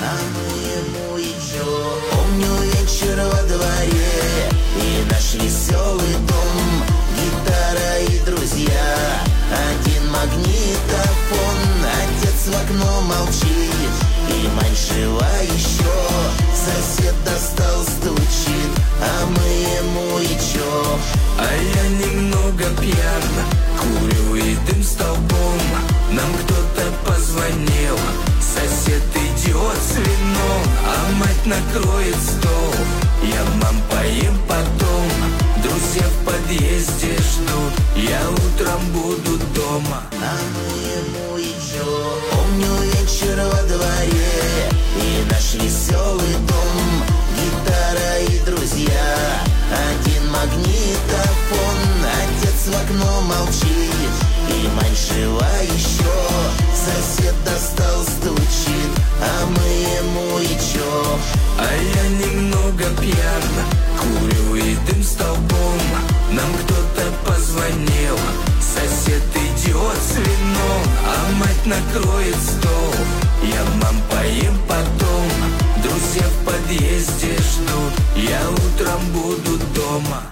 а мы ему и чё? Помню вечер во дворе и наш веселый дом, гитара и друзья, один магнитофон. Отец в окно молчит, и маньшива еще. Сосед достал, стучит, а мы ему и чё? А я немного пьян, курю и дым столбом. Нам кто-то позвонил, сосед идет с вином, а мать накроет стол. Я, мам, поем потом. Друзья в подъезде ждут, я утром буду дома. А мы ему и чё? Помню вечер во дворе и наш веселый дом, гитара и друзья, один магнитофон. Отец в окно молчит, и маньшива еще. Сосед достал, стучит, а мы ему и чё? А я немного пьян, курю и дым столбом. Нам кто-то позвонил, сосед идет с вином, а мать накроет стол. Я, мам,